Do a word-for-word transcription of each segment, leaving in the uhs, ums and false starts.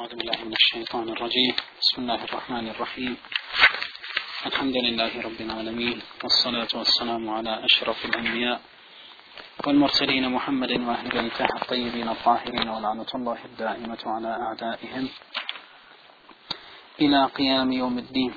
أعوذ بالله من الشيطان الرجيم. بسم الله الرحمن الرحيم. الحمد لله رب العالمين، والصلاة والسلام على أشرف الأنبياء والمرسلين محمد وأهل بيته الطيبين الطاهرين، ولعنة الله الدائمة على أعدائهم إلى قيام يوم الدين.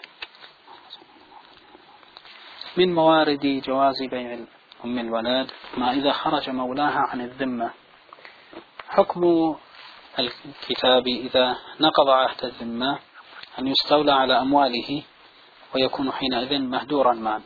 من موارد جواز بيع أم الولد ما إذا خرج مولاها عن الذمة. حكم الكتاب إذا نقض عهد الذمة أن يستولى على أمواله ويكون حينئذ مهدورا معا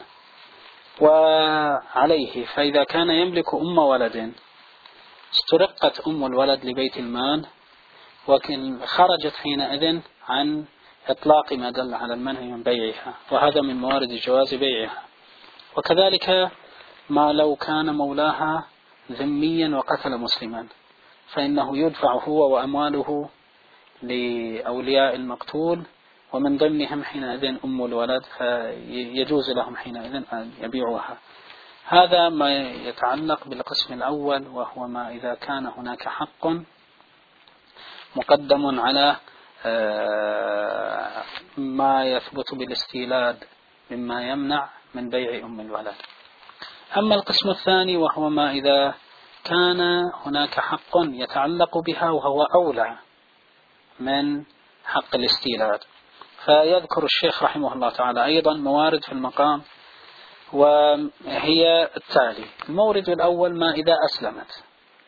وعليه. فإذا كان يملك أم ولد استرقت أم الولد لبيت المال وكن خرجت حينئذ عن إطلاق ما دل على المنع من بيعها، وهذا من موارد جواز بيعها. وكذلك ما لو كان مولاها ذميا وقتل مسلما فإنه يدفع هو وأمواله لأولياء المقتول، ومن ضمنهم حينئذ أم الولد، فيجوز لهم حينئذ أن يبيعوها. هذا ما يتعلق بالقسم الأول، وهو ما إذا كان هناك حق مقدم على ما يثبت بالاستيلاد مما يمنع من بيع أم الولد. أما القسم الثاني وهو ما إذا كان هناك حق يتعلق بها وهو أولى من حق الاستيلاد، فيذكر الشيخ رحمه الله تعالى أيضا موارد في المقام، وهي التالي. المورد الأول ما إذا أسلمت.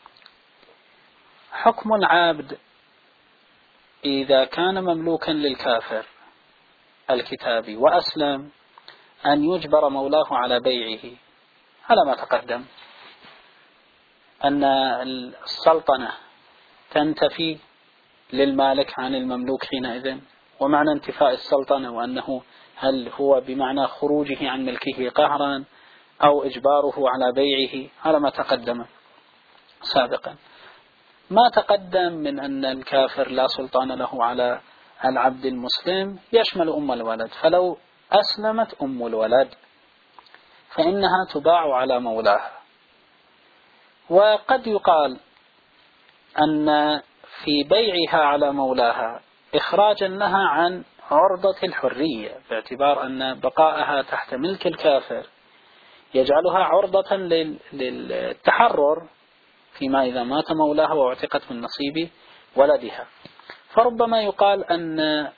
حكم العابد إذا كان مملوكا للكافر الكتابي وأسلم أن يجبر مولاه على بيعه، على ما تقدم أن السلطنة تنتفي للمالك عن المملوك حينئذ. ومعنى انتفاء السلطنة وأنه هل هو بمعنى خروجه عن ملكه قهرا أو إجباره على بيعه، على ما تقدم سابقا. ما تقدم من أن الكافر لا سلطان له على العبد المسلم يشمل أم الولد، فلو أسلمت أم الولد فإنها تباع على مولاها. وقد يقال أن في بيعها على مولاها إخراجا لها عن عرضة الحرية، باعتبار أن بقاءها تحت ملك الكافر يجعلها عرضة للتحرر فيما إذا مات مولاها واعتقت من نصيب ولدها. فربما يقال أن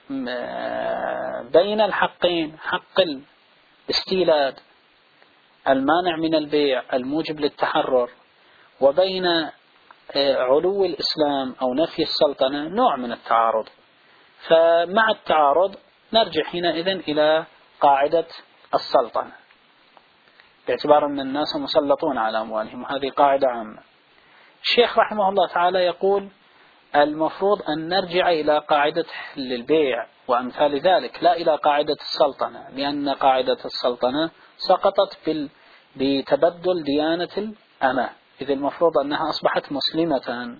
بين الحقين، حق الاستيلاد المانع من البيع الموجب للتحرر، وبين علو الإسلام أو نفي السلطنة، نوع من التعارض. فمع التعارض نرجع حينئذ إلى قاعدة السلطنة، باعتبار أن الناس مسلطون على أموالهم، وهذه قاعدة عامة. الشيخ رحمه الله تعالى يقول المفروض أن نرجع إلى قاعدة البيع وأمثال ذلك، لا إلى قاعدة السلطنة، لأن قاعدة السلطنة سقطت بتبدل ديانة الأمة، إذ المفروض أنها أصبحت مسلمة.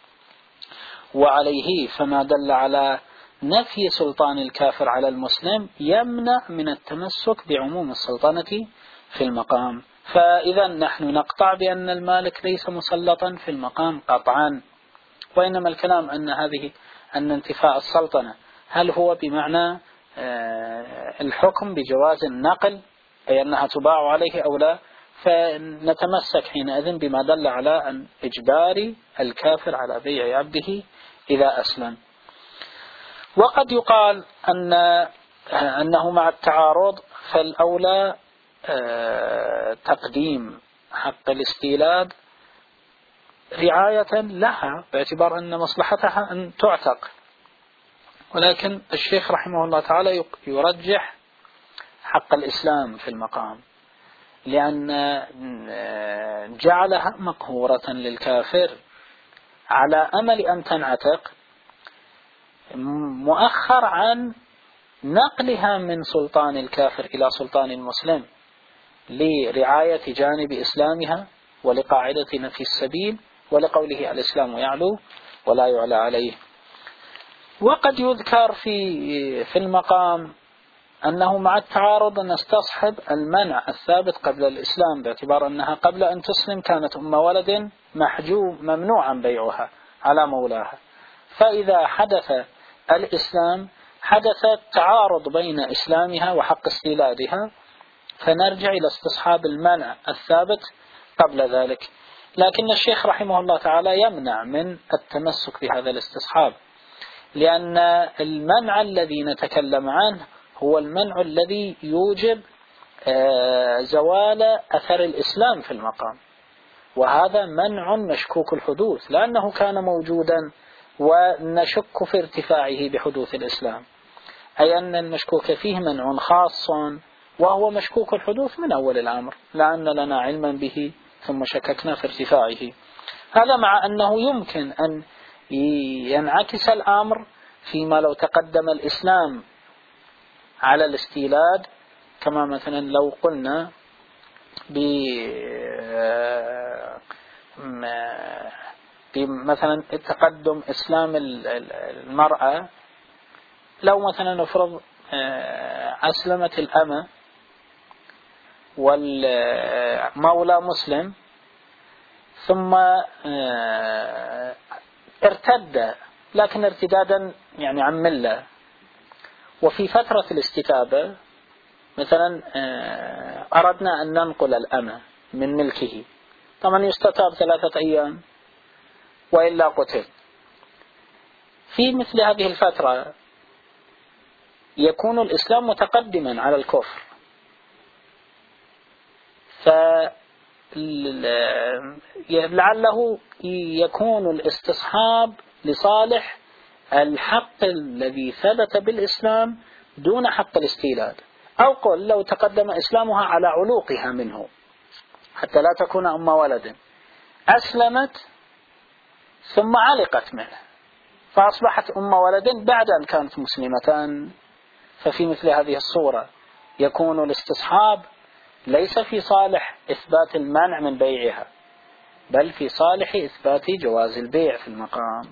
وعليه فما دل على نفي سلطان الكافر على المسلم يمنع من التمسك بعموم السلطنة في المقام. فإذا نحن نقطع بأن المالك ليس مسلطا في المقام قطعا، وإنما الكلام أن هذه أن انتفاء السلطنة هل هو بمعنى الحكم بجواز النقل، أي أنها تباع عليه أو لا، فنتمسك حينئذ بما دل على أن إجبار الكافر على بيع عبده إذا أسلم. وقد يقال أن أنه مع التعارض فالأولى تقديم حق الاستيلاد رعاية لها، باعتبار أن مصلحتها أن تعتق. ولكن الشيخ رحمه الله تعالى يرجح حق الإسلام في المقام، لأن جعلها مقهورة للكافر على أمل أن تنعتق مؤخر عن نقلها من سلطان الكافر إلى سلطان المسلم لرعاية جانب إسلامها ولقاعدة نفي السبيل ولقوله الإسلام يعلو ولا يعلى عليه. وقد يذكر في في المقام أنه مع التعارض نستصحب المنع الثابت قبل الإسلام، باعتبار أنها قبل أن تسلم كانت أم ولد محجوب ممنوعا بيعها على مولاها، فإذا حدث الإسلام حدث تعارض بين إسلامها وحق استيلادها، فنرجع إلى استصحاب المنع الثابت قبل ذلك. لكن الشيخ رحمه الله تعالى يمنع من التمسك بهذا الاستصحاب، لأن المنع الذي نتكلم عنه هو المنع الذي يوجب زوال أثر الإسلام في المقام، وهذا منع مشكوك الحدوث، لأنه كان موجودا ونشك في ارتفاعه بحدوث الإسلام، أي أن المشكوك فيه منع خاص وهو مشكوك الحدوث من أول الأمر، لأن لنا علما به ثم شككنا في ارتفاعه. هذا مع أنه يمكن أن ينعكس الأمر فيما لو تقدم الإسلام على الاستيلاد، كما مثلا لو قلنا بمثلا تقدم إسلام المرأة، لو مثلا نفرض أسلمت الأمة والمولى مسلم ثم ارتد، لكن ارتدادا يعني عن ملة، وفي فترة الاستتابة مثلا أردنا أن ننقل الأمة من ملكه، طبعا يستتاب ثلاثة أيام وإلا قتل. في مثل هذه الفترة يكون الإسلام متقدما على الكفر، فلعله يكون الاستصحاب لصالح الحق الذي ثبت بالإسلام دون حق الاستيلاد، أو قل لو تقدم إسلامها على علوقها منه حتى لا تكون أم ولد، أسلمت ثم علقت منه فأصبحت أم ولد بعد أن كانت مسلمة، ففي مثل هذه الصورة يكون الاستصحاب ليس في صالح إثبات المنع من بيعها، بل في صالح إثبات جواز البيع في المقام.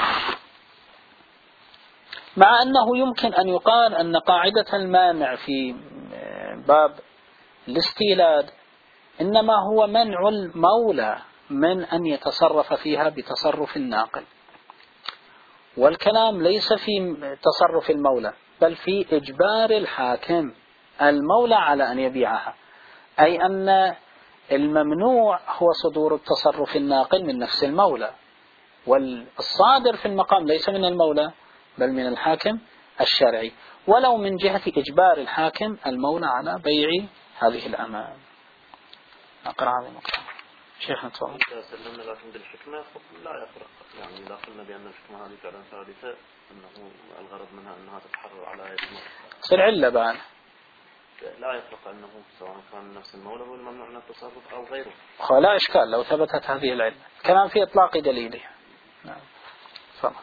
مع أنه يمكن أن يقال أن قاعدة المانع في باب الاستيلاد إنما هو منع المولى من أن يتصرف فيها بتصرف الناقل، والكلام ليس في تصرف المولى بل في إجبار الحاكم المولى على أن يبيعها، أي أن الممنوع هو صدور التصرف الناقل من نفس المولى، والصادر في المقام ليس من المولى بل من الحاكم الشرعي، ولو من جهة إجبار الحاكم المولى على بيع هذه الأمام. أقرأ هذه النقطة. شيخنا تفضل. سلمنا لكن بالحكمة لا يفرق، يعني إذا قلنا بأن الحكمة هذه فعلا ثالثة أنه الغرض منها أنها تتحرر على يد صير علة بان لا يفرق أنه سواء كان نفس المولى هو الممنوع من التصرف أو غيره. لا إشكال لو ثبتت هذه العلة، كلام في إطلاق دليله. نعم. تفضل.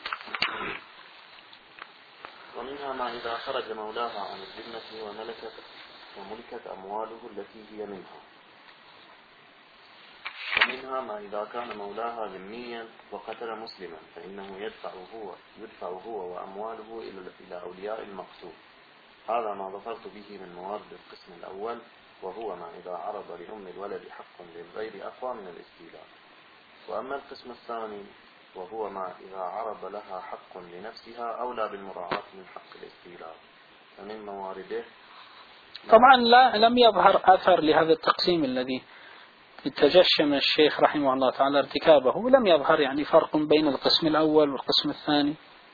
ومنها ما إذا خرج مولاها عن الذمة وملكت وملكت أمواله التي هي منها. ومنها ما إذا كان مولاها ذميا وقتل مسلما فإنه يدفع هو يدفع هو وأمواله إلى أولياء المقتول. هذا ما ظفرت به من موارد القسم الأول، وهو ما إذا عرض لأم الولد حق للغير أقوى من الاستيلاء. وأما القسم الثاني وهو ما إذا عرض لها حق لنفسها أولى بالمراعاة من حق الاستيلاء، فمن موارده طبعا لا لم يظهر أثر لهذا التقسيم الذي تجشم الشيخ رحمه الله تعالى ارتكابه، لم يظهر يعني فرق بين القسم الأول والقسم الثاني.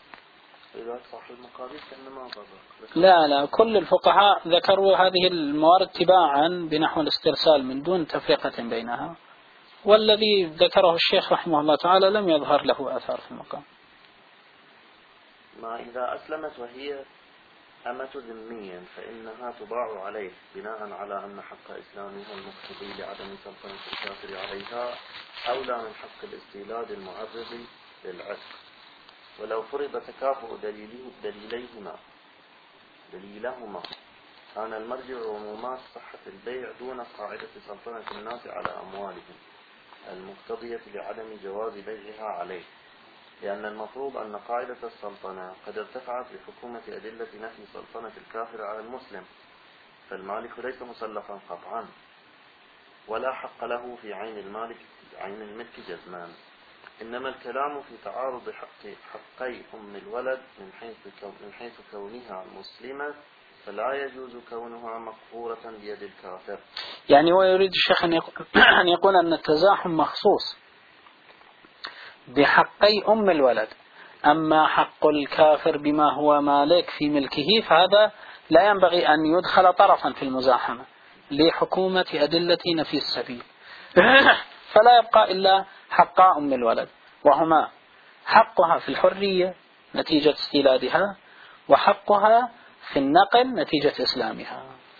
لا لا كل الفقهاء ذكروا هذه الموارد تباعا بنحو الاسترسال من دون تفرقة بينها، والذي ذكره الشيخ رحمه الله تعالى لم يظهر له أثر في المقام. ما إذا أسلمت وهي أمة ذميا فإنها تباع عليه بناء على أن حق إسلامها المقتضي لعدم سلطنة الكافر عليها أولى من حق الاستيلاد المعرض للعتق. ولو فرض تكافؤ دليله دليليهما دليلهما كان المرجع عمومات صحة البيع دون قاعدة سلطنة الناس على أموالهم المقتضية لعدم جواز بيعها عليه، لأن المفروض أن قاعدة السلطنة قد ارتفعت بحكومة أدلة نفي سلطنة الكافر على المسلم، فالمالك ليس مسلفا قطعا ولا حق له في عين المالك عين الملك جزمان. إنما الكلام في تعارض حق حقي أم الولد من حيث من حيث كونها مسلمة، فلا يجوز كونها مقهورة بيد الكافر. يعني هو يريد الشيخ أن يقول أن التزاحم مخصوص بحقي أم الولد، أما حق الكافر بما هو مالك في ملكه فهذا لا ينبغي أن يدخل طرفا في المزاحمة لحكومة أدلة نفي السبيل. فلا يبقى إلا حقا أم الولد، وهما حقها في الحرية نتيجة استيلادها، وحقها في النقل نتيجة إسلامها.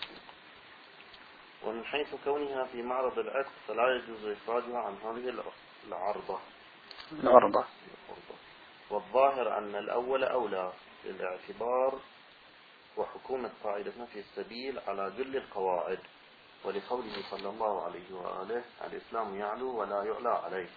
ومن حيث كونها في معرض العتق فلا يجوز إخراجها عن هذه العرضة العرضة. والظاهر أن الأول أولى للاعتبار وحكومة قاعدة نفي السبيل على جل القواعد، ولقوله صلى الله عليه وآله: الإسلام يعلو ولا يعلى عليه.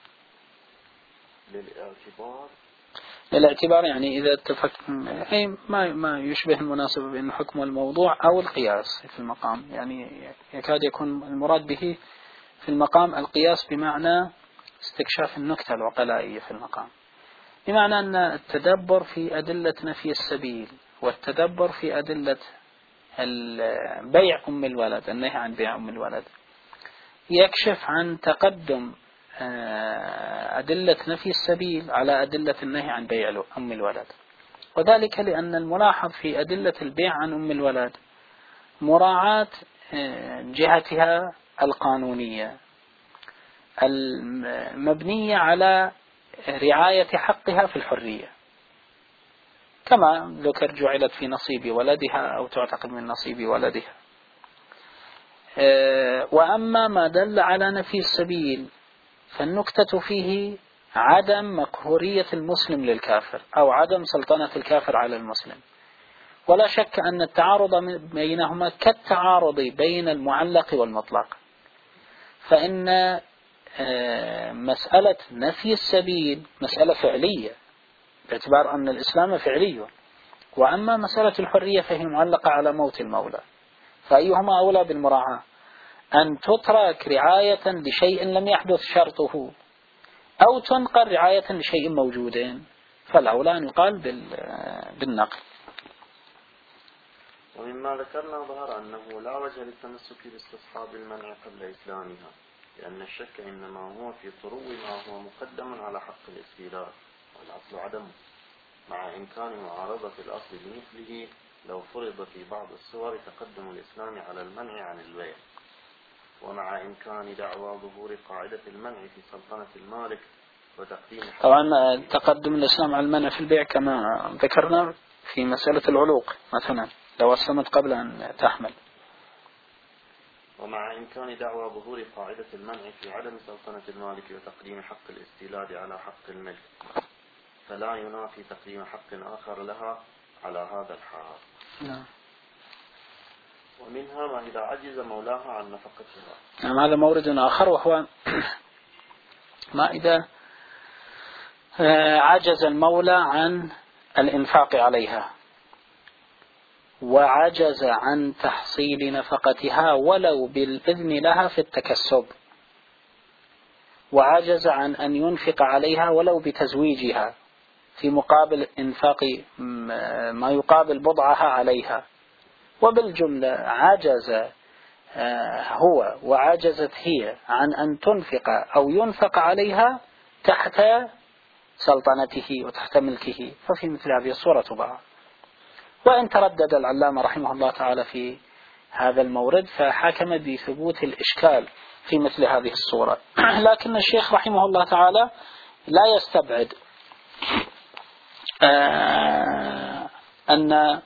للاعتبار للاعتبار يعني إذا اتفق أي ما ما يشبه المناسبة بين حكم الموضوع أو القياس في المقام، يعني يكاد يكون المراد به في المقام القياس بمعنى استكشاف النكتة العقلائية في المقام، بمعنى أن التدبر في أدلة نفي السبيل والتدبر في أدلة بيع أم الولد، النهي عن بيع أم الولد، يكشف عن تقدم أدلة نفي السبيل على أدلة النهي عن بيع أم الولد. وذلك لأن الملاحظ في أدلة البيع عن أم الولد مراعاة جهتها القانونية المبنية على رعاية حقها في الحرية، كما ذكر جعلت في نصيب ولدها أو تعتقد من نصيب ولدها. وأما ما دل على نفي السبيل فالنكتة فيه عدم مقهورية المسلم للكافر أو عدم سلطنة الكافر على المسلم. ولا شك أن التعارض بينهما كالتعارض بين المعلق والمطلق، فإن مسألة نفي السبيل مسألة فعلية باعتبار أن الإسلام فعلي، وأما مسألة الحرية فهي معلقة على موت المولى، فأيهما أولى بالمراعاة؟ أن تترك رعاية لشيء لم يحدث شرطه أو تنقل رعاية لشيء موجود، فالأولى أن يقال بالنقل. ومما ذكرنا ظهر أنه لا وجه للتمسك باستصحاب المنع قبل إسلامها، لأن الشك إنما هو في طرو ما هو مقدم على حق الاستيلاء والأصل عدمه، مع إمكان معارضة الأصل بمثله لو فرض في بعض الصور تقدم الإسلام على المنع عن البيع، ومع إمكان دعوى ظهور قاعدة المنع في سلطنة المالك وتقديم. طبعا تقدم الإسلام على المنع في البيع كما ذكرنا في مسألة العلوق مثلا لو أسلمت قبل أن تحمل. ومع إمكان دعوى ظهور قاعدة المنع في عدم سلطنة المالك وتقديم حق الاستيلاد على حق الملك، فلا ينافي تقديم حق آخر لها على هذا الحال. نعم. ومنها ما إذا عجز مولاها عن نفقتها. نعم، هذا مورد آخر، وهو ما إذا عجز المولى عن الإنفاق عليها وعجز عن تحصيل نفقتها ولو بالإذن لها في التكسب، وعجز عن أن ينفق عليها ولو بتزويجها في مقابل إنفاق ما يقابل بضعها عليها، وبالجملة عجز هو وعجزت هي عن أن تنفق أو ينفق عليها تحت سلطنته وتحت ملكه، ففي مثل هذه الصورة تباع. وإن تردد العلامة رحمه الله تعالى في هذا المورد فحكم بثبوت الإشكال في مثل هذه الصورة، لكن الشيخ رحمه الله تعالى لا يستبعد أن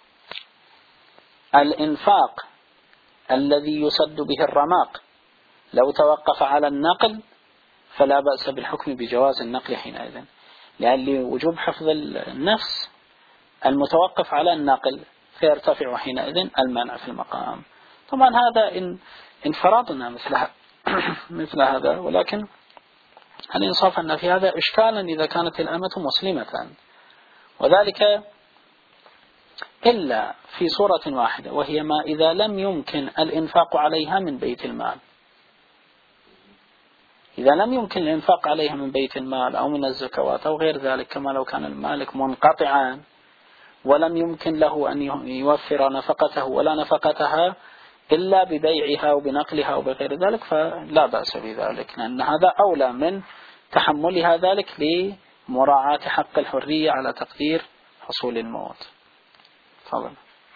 الإنفاق الذي يسد به الرماق لو توقف على النقل فلا بأس بالحكم بجواز النقل حينئذ، لأن وجوب حفظ النفس المتوقف على النقل فيرتفع حينئذ المنع في المقام. طبعا هذا إن انفرضنا مثل مثل هذا، ولكن الإنصاف أن في هذا إشكالا إذا كانت الأمة مسلمة، وذلك إلا في صورة واحدة، وهي ما إذا لم يمكن الإنفاق عليها من بيت المال. إذا لم يمكن الإنفاق عليها من بيت المال أو من الزكوات أو غير ذلك، كما لو كان المالك منقطعا ولم يمكن له أن يوفر نفقته ولا نفقتها إلا ببيعها وبنقلها وبغير ذلك، فلا بأس بذلك، لأن هذا أولى من تحملها ذلك لمراعاة حق الحرية على تقدير حصول الموت. تفضل.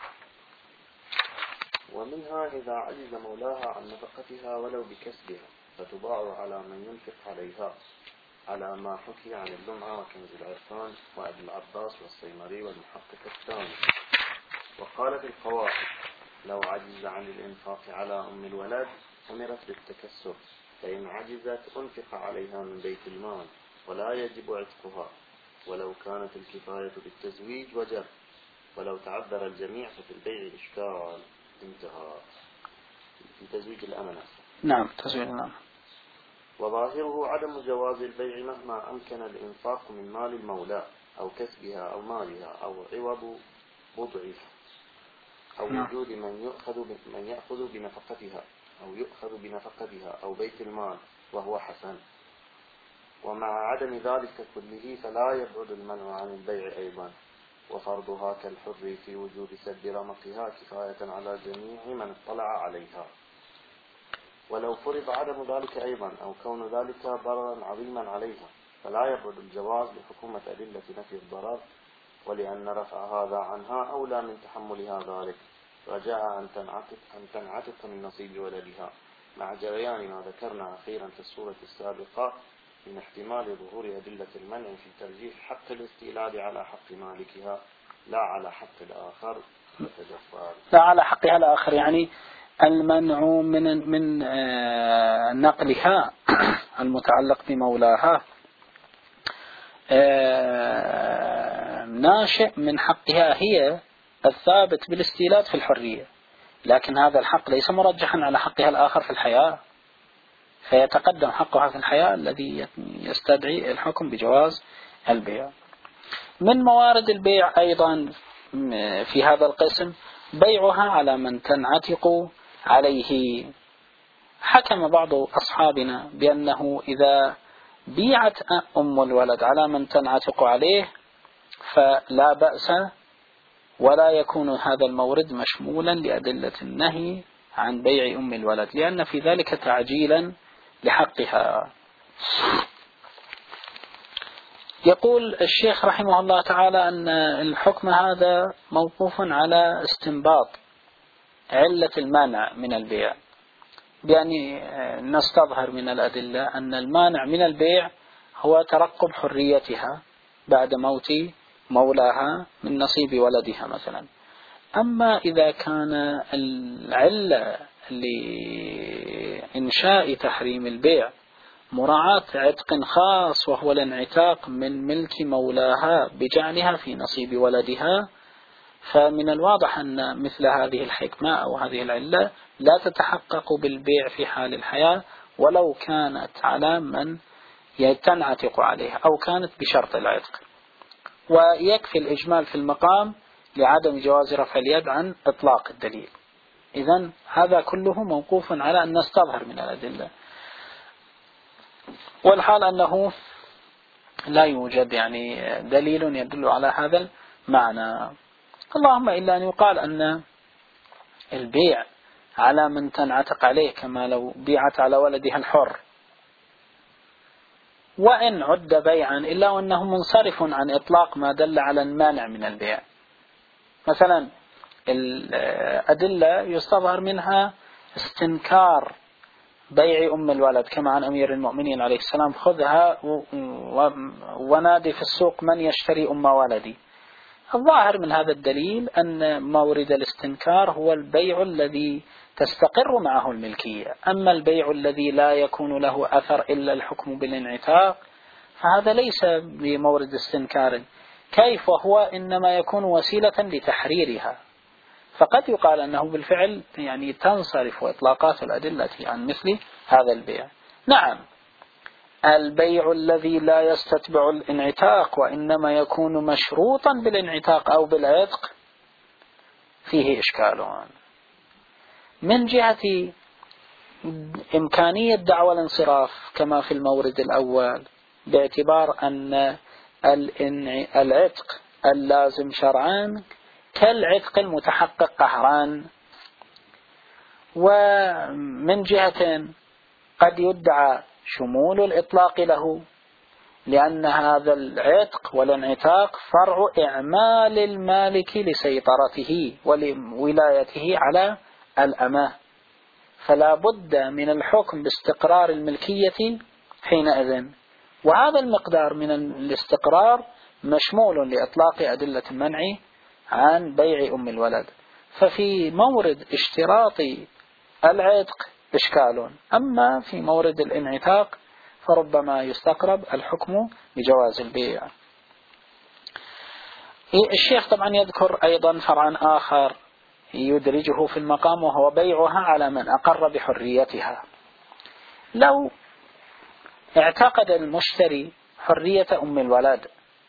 ومنها إذا عجز مولاها عن نفقتها ولو بكسبها فتباع على من ينفق عليها، على ما حكي عن اللمعة وكنز العرفان وأبي العباس والصيمري والمحقق الثاني. وقال في القواعد: لو عجز عن الإنفاق على أم الولد أمرت بالتكسب، فإن عجزت أنفق عليها من بيت المال ولا يجب عتقها، ولو كانت الكفاية بالتزويج وجب، ولو تعذر الجميع ففي البيع إشكال. انتهى. في تزويج الأمنة. نعم، تزويج الأمنة. وظاهره عدم جواز البيع مهما أمكن الإنفاق من مال المولى أو كسبها أو مالها أو عوض بضعها أو وجود من يأخذ من يأخذ بنفقتها أو يؤخذ بنفقتها أو بيت المال، وهو حسن. ومع عدم ذلك كله فلا يبعد المنع عن البيع أيضا، وفرضها كالحر في وجود سد رمقها كفاية على جميع من اطلع عليها. ولو فرض عدم ذلك أيضا أو كون ذلك ضررا عظيما عليها فلا يبعد الجواز لحكومة أدلة نفي الضرر، ولأن رفع هذا عنها أولى من تحملها ذلك، رجاء أن تنعتق, أن تنعتق من نصيب ولدها، مع جريان ما ذكرنا أخيرا في الصورة السابقة من احتمال ظهور أدلة المنع في ترجيح حق الاستيلاد على حق مالكها لا على حق الآخر. لا على حقها الآخر، يعني المنع من من نقلها المتعلق بمولاها ناشئ من حقها هي الثابت بالاستيلاد في الحرية، لكن هذا الحق ليس مرجحا على حقها الآخر في الحياة، فيتقدم حقها في الحياة الذي يستدعي الحكم بجواز البيع. من موارد البيع أيضا في هذا القسم بيعها على من تنعتق عليه. حكم بعض أصحابنا بأنه إذا بيعت أم الولد على من تنعتق عليه فلا بأس، ولا يكون هذا المورد مشمولا لأدلة النهي عن بيع أم الولد، لأن في ذلك تعجيلا لحقها. يقول الشيخ رحمه الله تعالى أن الحكم هذا موقوف على استنباط علة المانع من البيع، بأن نستظهر من الأدلة أن المانع من البيع هو ترقب حريتها بعد موت مولاها من نصيب ولدها مثلا. أما إذا كان العلة لإنشاء تحريم البيع مراعاة عتق خاص وهو الانعتاق من ملك مولاها بجعلها في نصيب ولدها، فمن الواضح أن مثل هذه الحكمة أو هذه العلة لا تتحقق بالبيع في حال الحياة ولو كانت على من تنعتق عليها أو كانت بشرط العتق. ويكفي الإجمال في المقام لعدم جواز رفع اليد عن إطلاق الدليل. إذن هذا كله موقوف على أن نستظهر من الأدلة، والحال أنه لا يوجد يعني دليل يدل على هذا المعنى، اللهم إلا أن يقال أن البيع على من تنعتق عليه كما لو بيعت على ولدها الحر، وإن عد بيعا إلا وأنه منصرف عن إطلاق ما دل على المانع من البيع. مثلا الأدلة يستظهر منها استنكار بيع أم الولد، كما عن أمير المؤمنين عليه السلام: خذها ونادي في السوق من يشتري أم ولدي. الظاهر من هذا الدليل أن مورد الاستنكار هو البيع الذي تستقر معه الملكية، أما البيع الذي لا يكون له أثر إلا الحكم بالانعتاق فهذا ليس بمورد استنكار، كيف وهو إنما يكون وسيلة لتحريرها، فقد يقال أنه بالفعل يعني تنصرف إطلاقات الأدلة عن مثل هذا البيع. نعم، البيع الذي لا يستتبع الانعتاق وإنما يكون مشروطا بالانعتاق أو بالعتق فيه إشكال من جهة إمكانية دعوى الانصراف كما في المورد الأول، باعتبار أن العتق اللازم شرعا كالعتق المتحقق قهرا. ومن جهة قد يدعى شمول الإطلاق له، لأن هذا العتق والانعتاق فرع إعمال المالك لسيطرته ولولايته على الأمة، فلا بد من الحكم باستقرار الملكية حينئذ. وهذا المقدار من الاستقرار مشمول لإطلاق أدلة المنع عن بيع أم الولد. ففي مورد اشتراط العتق إشكال، أما في مورد الانعتاق فربما يستقرب الحكم بجواز البيع. الشيخ طبعا يذكر أيضا فرعا آخر يدرجه في المقام، وهو بيعها على من أقر بحريتها. لو اعتقد المشتري حرية أم الولد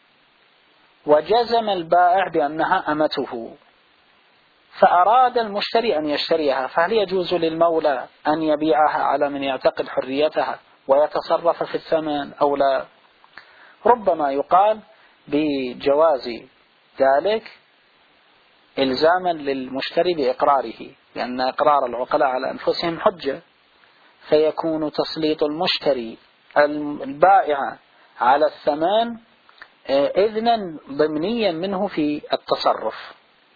وجزم البائع بأنها أمته، فأراد المشتري أن يشتريها، فهل يجوز للمولى أن يبيعها على من يعتقد حريتها ويتصرف في الثمن أو لا؟ ربما يقال بجواز ذلك إلزاما للمشتري بإقراره، لأن إقرار العقلاء على أنفسهم حجة، فيكون تسليط المشتري البائع على الثمن إذنا ضمنيا منه في التصرف،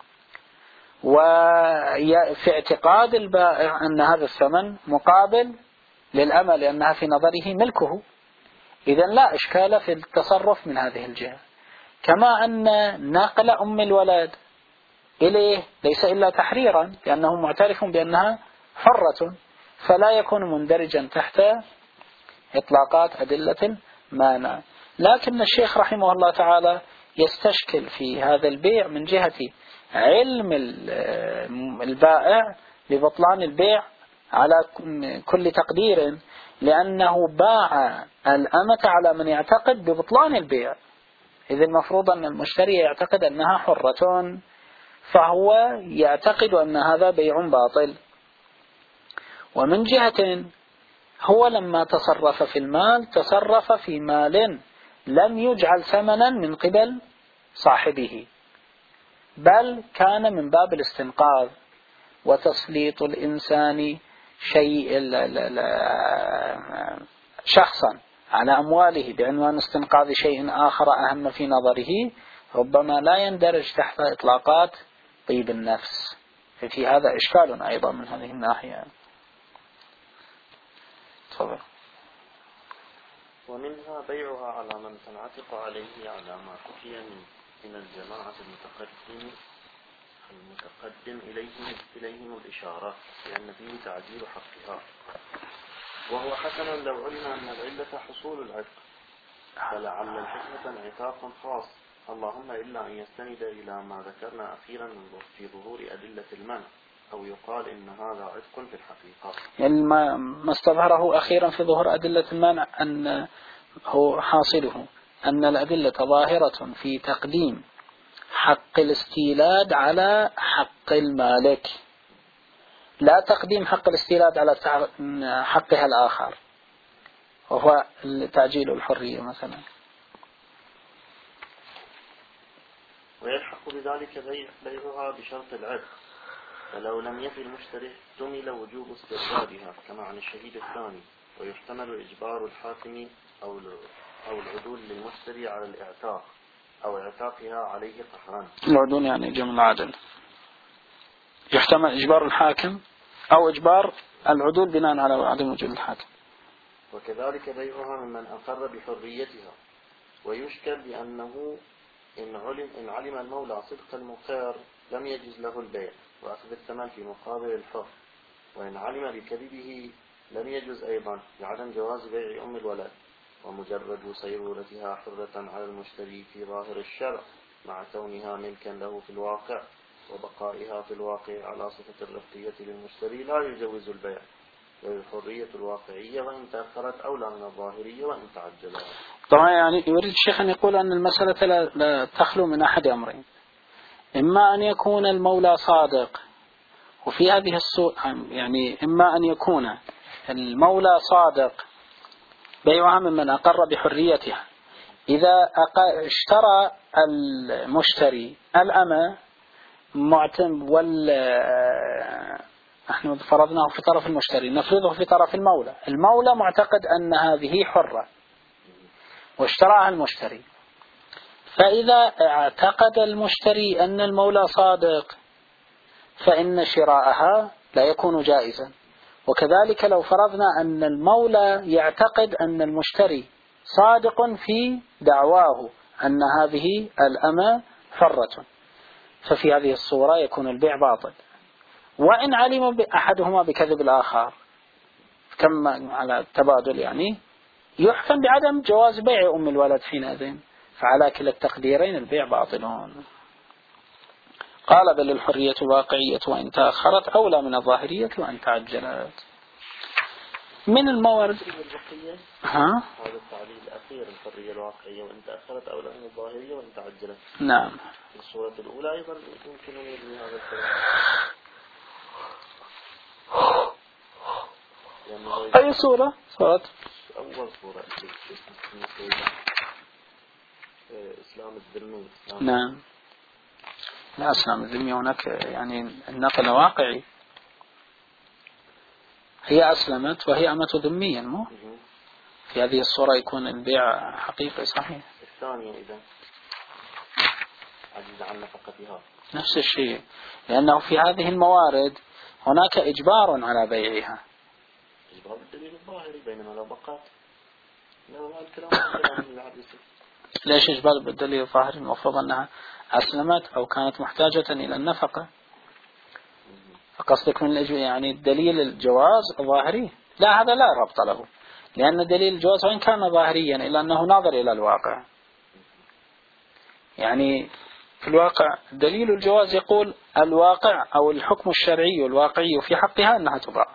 وفي اعتقاد البائع أن هذا الثمن مقابل للأمة لأنها في نظره ملكه، إذن لا إشكال في التصرف من هذه الجهة. كما أن نقل أم الولد إليه ليس إلا تحريرا، لأنه معترف بأنها حرة، فلا يكون مندرجا تحت إطلاقات أدلة المانع. لكن الشيخ رحمه الله تعالى يستشكل في هذا البيع من جهة علم البائع ببطلان البيع على كل تقدير، لأنه باع الأمة على من يعتقد ببطلان البيع، إذ المفروض أن المشتري يعتقد أنها حرة، فهو يعتقد أن هذا بيع باطل. ومن جهة هو لما تصرف في المال تصرف في مال لم يجعل ثمنا من قبل صاحبه، بل كان من باب الاستنقاذ وتسليط الإنسان شيء شخصا على أمواله بعنوان استنقاذ شيء آخر أهم في نظره، ربما لا يندرج تحت إطلاقات طيب النفس. ففي هذا إشكال أيضا من هذه الناحية. تفضل. ومنها بيعها على من تنعتق عليه على ما حكي من من الجماعة المتقدم المتقدم إليهم إليهم الإشارة لأن فيه تعجيل حقها، وهو حسنا لو علم أن العلة حصول العتق، فلعل الحكمة انعتاق خاص، اللهم إلا أن يستند إلى ما ذكرنا أخيرا في ظهور أدلة المنع، أو يقال إن هذا عتق في الحقيقة. يعني ما ما استظهره أخيرا في ظهور أدلة المنع أن هو حاصله أن الأدلة ظاهرة في تقديم حق الاستيلاد على حق المالك، لا تقديم حق الاستيلاد على حقها الآخر، وهو تعجيل الحرية مثلا. ويلحق بذلك بيعها بشرط العتق، فلو لم يفي المشتري احتمل وجوب استردادها كما عن الشهيد الثاني، ويحتمل إجبار الحاكم أو أو العدول للمشتري على الإعتاق أو إعتاقها عليه قهرا. العدول يعني جمع عدل، يحتمل إجبار الحاكم أو إجبار العدول بناء على عدم وجود الحاكم. وكذلك بيعها ممن أقر بحريتها، ويشكل بأنه إن علم, إن علم المولى صدق المقر لم يجز له البيع وأخذ الثمن في مقابل الحر، وإن علم بكذبه لم يجز أيضا لعدم جواز بيع أم الولد، ومجرد سيرورتها حرة على المشتري في ظاهر الشرع مع كونها ملكا له في الواقع، وبقائها في الواقع على صفة الرفقية للمشتري لا يجوز البيع، والحرية الواقعية وإن تأخرت أولى من الظاهرية وإن تعجلها. طبعا يعني يريد الشيخ أن يقول أن المسألة لا, لا تخلو من أحد أمرين، إما أن يكون المولى صادق، وفي هذه السوء يعني إما أن يكون المولى صادق بيعها ممن أقر بحريتها. إذا اشترى المشتري الأمة معتم وال نحن فرضناه في طرف المشتري، نفرضه في طرف المولى. المولى معتقد أن هذه حرة واشتراها المشتري، فإذا اعتقد المشتري أن المولى صادق فإن شراءها لا يكون جائزا. وكذلك لو فرضنا أن المولى يعتقد أن المشتري صادق في دعواه أن هذه الأمة حرة، ففي هذه الصورة يكون البيع باطل. وإن علم أحدهما بكذب الآخر كما على التبادل، يعني يحكم بعدم جواز بيع أم الولد حينئذ، فعلى كلا التقديرين البيع باطلون. قال بل الحرية الواقعية وإن تأخرت أولى من الظاهرية وإن تعجلت. من الموارد ها هذا التعليل الأخير، الحرية الواقعية وإن تأخرت أولى من الظاهرية وإن تعجلت. نعم. في الصورة الأولى أيضا يمكن أن يبني هذا الكلام. أي صورة؟ صورة أول صورة إسلام الذمي. نعم. لا، إسلام الذمي هناك يعني النقل واقعي، هي أسلمت وهي أمة ذميا، مو في هذه الصورة يكون البيع حقيقي صحيح. الثانية إذا عجز عن نفقتها نفس الشيء، لأنه في هذه الموارد هناك إجبار على بيعها. إجبار بالدليل الظاهري، بينما لو بقات لو الكلام ليش إجبار بالدليل الظاهري؟ المفروض أنها أسلمت أو كانت محتاجة إلى النفقة. فقصدك من يعني الدليل الجواز ظاهري؟ لا، هذا لا ربط له، لأن دليل الجواز وإن كان ظاهريا إلا أنه ناظر إلى الواقع. يعني في الواقع دليل الجواز يقول الواقع أو الحكم الشرعي الواقعي في حقها أنها تباع،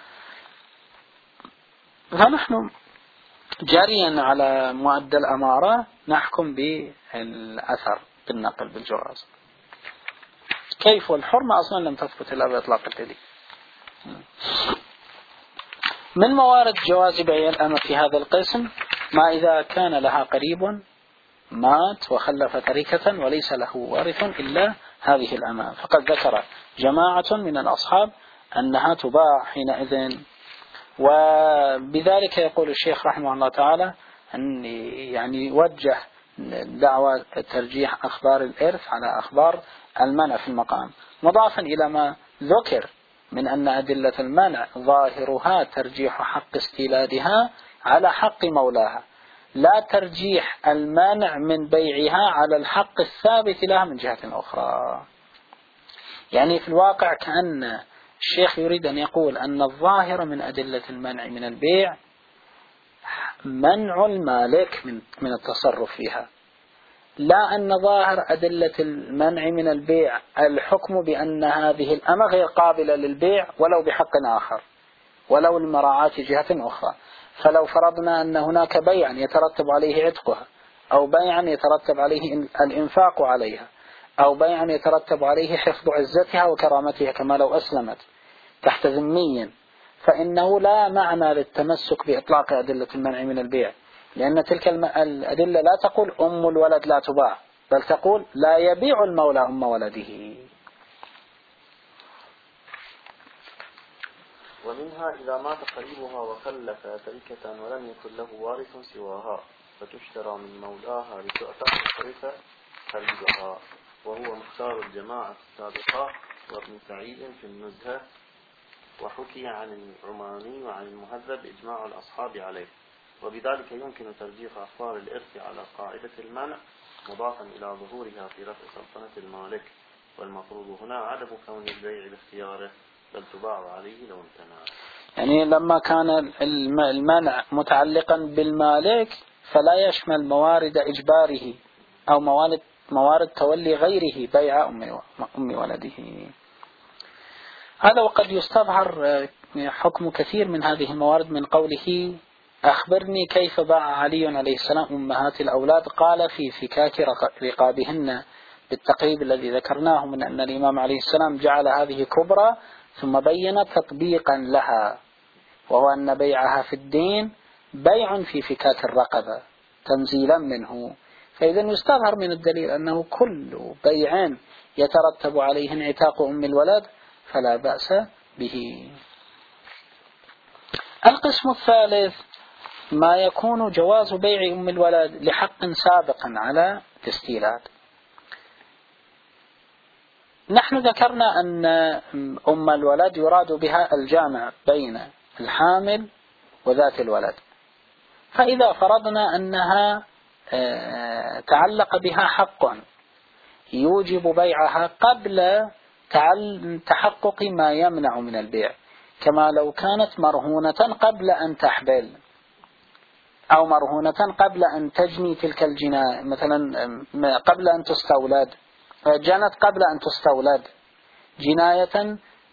فنحن جاريا على معدل الأمارة نحكم بالأثر بالنقل بالجواز. كيف والحرمة أصلا لم تثبت إلا بإطلاق الدليل. من موارد جواز بيع الأمة في هذا القسم ما إذا كان لها قريب مات وخلف تركة وليس له وارث إلا هذه الأمة، فقد ذكر جماعة من الأصحاب أنها تباع حينئذ. وبذلك يقول الشيخ رحمه الله تعالى أن يعني وجه دعوة ترجيح أخبار الإرث على أخبار المنع في المقام، مضافا إلى ما ذكر من أن أدلة المنع ظاهرها ترجيح حق استيلادها على حق مولاها، لا ترجيح المانع من بيعها على الحق الثابت لها من جهة أخرى. يعني في الواقع كأن الشيخ يريد أن يقول أن الظاهر من أدلة المنع من البيع منع المالك من من التصرف فيها، لا أن ظاهر أدلة المنع من البيع الحكم بأن هذه الأمة غير قابلة للبيع ولو بحق آخر ولو لمراعاة جهة أخرى. فلو فرضنا أن هناك بيعا يترتب عليه عتقها، أو بيعا يترتب عليه الإنفاق عليها، أو بيعا يترتب عليه حفظ عزتها وكرامتها كما لو أسلمت تحت ذمي، فإنه لا معنى للتمسك بإطلاق أدلة المنع من البيع، لأن تلك الأدلة لا تقول أم الولد لا تباع، بل تقول لا يبيع المولى أم ولده. ومنها إذا مات قريبها وخلف تركة ولم يكن له وارث سواها فتشترى من مولاها لتعتق حرث قريبها، وهو مختار الجماعة السابقة وابن سعيد في النزهة، وحكي عن العماني وعن المهذب إجماع الأصحاب عليه. وبذلك يمكن ترجيح أخبار الإرث على قاعدة المنع مضافا إلى ظهورها في رفع سلطنة المالك، والمفروض هنا عدم كون البيع باختياره بل تباع عليه لو امتنع. يعني لما كان المنع متعلقا بالمالك فلا يشمل موارد إجباره أو موارد موارد تولي غيره بيع أم ولده. هذا وقد يستظهر حكم كثير من هذه الموارد من قوله أخبرني كيف باع علي عليه السلام أمهات الأولاد، قال في فكاك رقابهن، بالتقريب الذي ذكرناه من أن الإمام عليه السلام جعل هذه كبرى ثم بين تطبيقا لها، وهو أن بيعها في الدين بيع في فكاك الرقبة تنزيلا منه. فإذا يستظهر من الدليل أنه كل بيع يترتب عليه انعتاق أم الولد فلا بأس به. القسم الثالث ما يكون جواز بيع أم الولد لحق سابق على الاستيلاد. نحن ذكرنا أن أم الولد يراد بها الجامع بين الحامل وذات الولد، فإذا فرضنا أنها تعلق بها حق يوجب بيعها قبل تحقق ما يمنع من البيع، كما لو كانت مرهونة قبل أن تحبل أو مرهونة قبل أن تجني تلك الجناية، مثلا قبل أن تستولد، جنت قبل أن تستولد جناية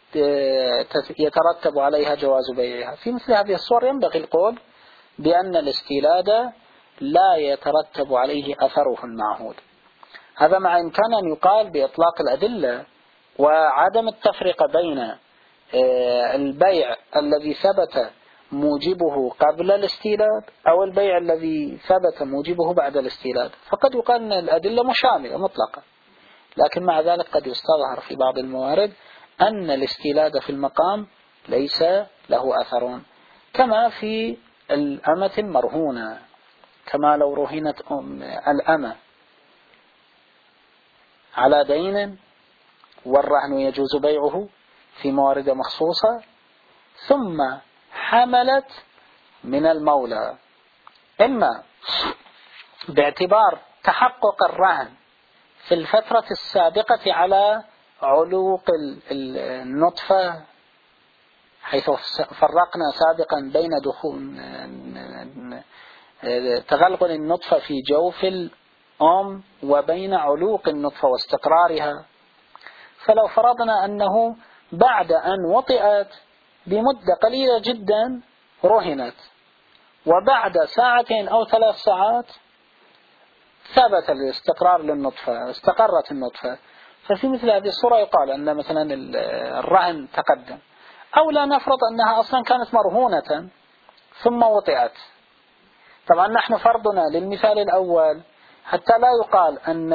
يترتب عليها جواز بيعها. في مثل هذه الصور ينبغي القول بأن الاستيلاد لا يترتب عليه أثره المعهود. هذا مع إمكان أن يقال بإطلاق الأدلة وعدم التفرقة بين البيع الذي ثبت موجبه قبل الاستيلاد أو البيع الذي ثبت موجبه بعد الاستيلاد، فقد يقال أن الأدلة مشاملة مطلقة، لكن مع ذلك قد يستظهر في بعض الموارد أن الاستيلاد في المقام ليس له أثر، كما في الأمة المرهونة، كما لو رهنت الأمة على دين والرهن يجوز بيعه في موارد مخصوصة، ثم حملت من المولى إما باعتبار تحقق الرهن في الفترة السابقة على علوق النطفة، حيث فرقنا سابقا بين دخول تغلغل النطفة في جوف الأم وبين علوق النطفة واستقرارها، فلو فرضنا أنه بعد أن وطئت بمدة قليلة جدا رهنت، وبعد ساعتين أو ثلاث ساعات ثبت الاستقرار للنطفة، استقرت النطفة، ففي مثل هذه الصورة يقال أن مثلا الرهن تقدم. أو لا نفرض أنها أصلا كانت مرهونة ثم وطئت. طبعا نحن فرضنا للمثال الأول حتى لا يقال أن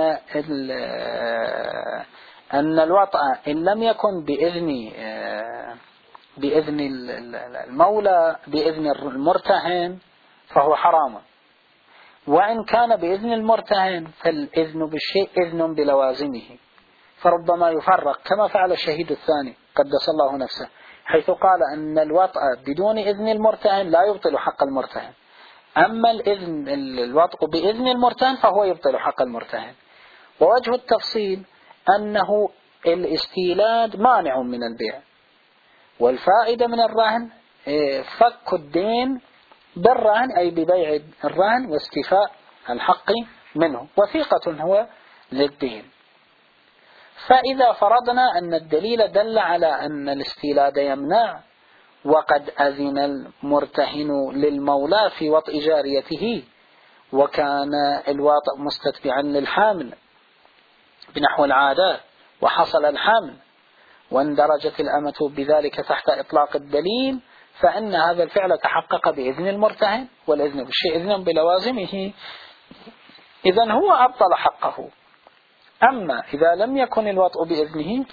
أن الوطأ إن لم يكن بإذن بإذن المولى بإذن المرتهن فهو حرام، وإن كان بإذن المرتهن فالإذن بالشيء إذن بلوازمه، فربما يفرق كما فعل الشهيد الثاني قدس الله نفسه، حيث قال أن الوطأ بدون إذن المرتهن لا يبطل حق المرتهن، أما الإذن الوطأ بإذن المرتهن فهو يبطل حق المرتهن. ووجه التفصيل أنه الاستيلاد مانع من البيع، والفائدة من الرهن فك الدين بالرهن أي ببيع الرهن واستيفاء الحق منه، وثيقة هو للدين. فإذا فرضنا أن الدليل دل على أن الاستيلاد يمنع، وقد أذن المرتهن للمولى في وطئ جاريته، وكان الواطئ مستتبعا للحامل بنحو العادة وحصل الحمل واندرجت الأمة بذلك تحت إطلاق الدليل، فإن هذا الفعل تحقق بإذن المرتهن، والإذن بالشيء إذن بلوازمه، إذن هو أبطل حقه. أما إذا لم يكن الوطء بإذنه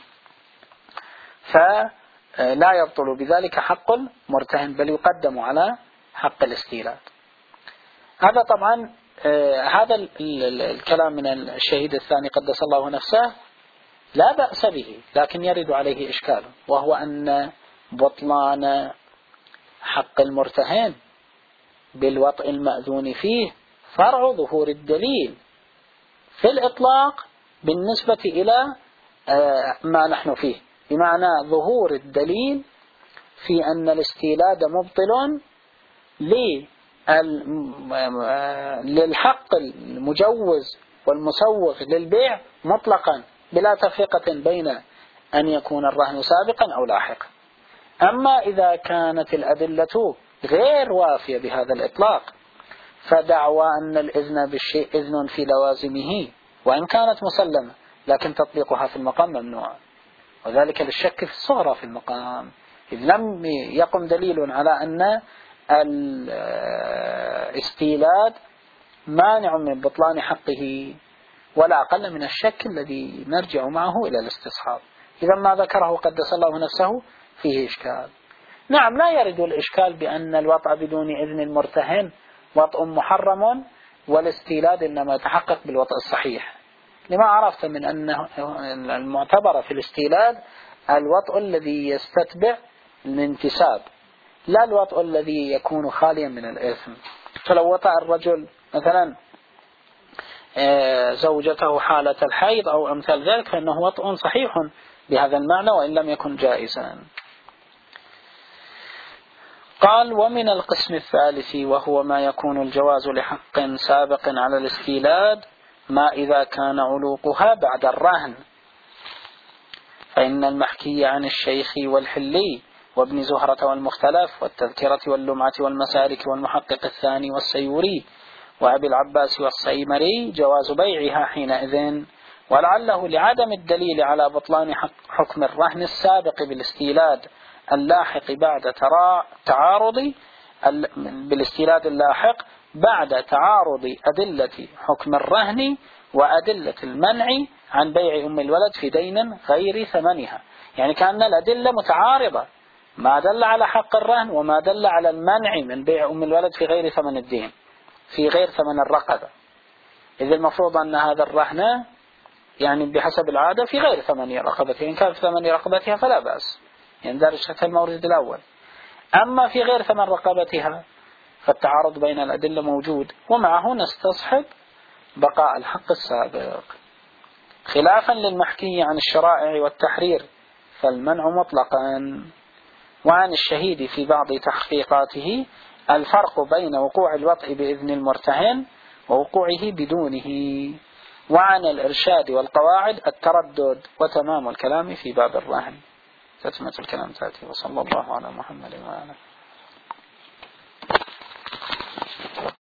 فلا يبطل بذلك حق المرتهن، بل يقدم على حق الاستيلاد. هذا طبعا هذا الكلام من الشهيد الثاني قدس الله نفسه لا بأس به، لكن يرد عليه إشكال، وهو أن بطلان حق المرتهن بالوطء المأذون فيه فرع ظهور الدليل في الإطلاق بالنسبة إلى ما نحن فيه، بمعنى ظهور الدليل في أن الاستيلاد مبطل للحق المجوز والمسوغ للبيع مطلقا بلا تفرقة بين أن يكون الرهن سابقا أو لاحقا. أما إذا كانت الأدلة غير وافية بهذا الإطلاق، فدعوى أن الإذن بالشيء إذن في لوازمه وإن كانت مسلمة، لكن تطبيقها في المقام ممنوع، وذلك للشك في الصغرى في المقام، إذ لم يقم دليل على أن الاستيلاد مانع من بطلان حقه، ولا أقل من الشك الذي نرجع معه إلى الاستصحاب. إذا ما ذكره قدس الله نفسه فيه إشكال. نعم، لا يرد الإشكال بأن الوطأ بدون إذن المرتهن وطأ محرم، والاستيلاد إنما يتحقق بالوطأ الصحيح، لما عرفت من أن المعتبر في الاستيلاد الوطأ الذي يستتبع الانتساب، لا الوطأ الذي يكون خاليا من الإثم. فلو وطأ الرجل مثلا زوجته حالة الحيض أو أمثال ذلك فإنه وطأ صحيح بهذا المعنى وإن لم يكن جائزا. قال: ومن القسم الثالث وهو ما يكون الجواز لحق سابق على الاستيلاد ما إذا كان علوقها بعد الرهن، فإن المحكي عن الشيخ والحلي وابن زهرة والمختلف والتذكرة واللمعة والمسالك والمحقق الثاني والسيوري وأبي العباس والسيمري جواز بيعها حينئذ، ولعله لعدم الدليل على بطلان حكم الرهن السابق بالاستيلاد اللاحق بعد تعارض بالاستيلاد اللاحق بعد تعارض أدلة حكم الرهن وأدلة المنع عن بيع أم الولد في دين غير ثمنها. يعني كأن الأدلة متعارضة، ما دل على حق الرهن وما دل على المنع من بيع أم الولد في غير ثمن الدين، في غير ثمن الرقبة. إذا المفروض أن هذا الرهن يعني بحسب العادة في غير ثمن رقبتها، إن كان في ثمن رقبتها فلا بأس، يندرج تحت المورد الأول. أما في غير ثمن رقبتها فالتعارض بين الأدلة موجود، ومعه نستصحب بقاء الحق السابق. خلافا للمحكي عن الشرائع والتحرير فالمنع مطلقا. وعن الشهيد في بعض تحقيقاته الفرق بين وقوع الوطء بإذن المرتهن ووقوعه بدونه. وعن الإرشاد والقواعد التردد. وتمام الكلام في باب الرهن. تتمة الكلام تأتي. وصلى الله على محمد وعلى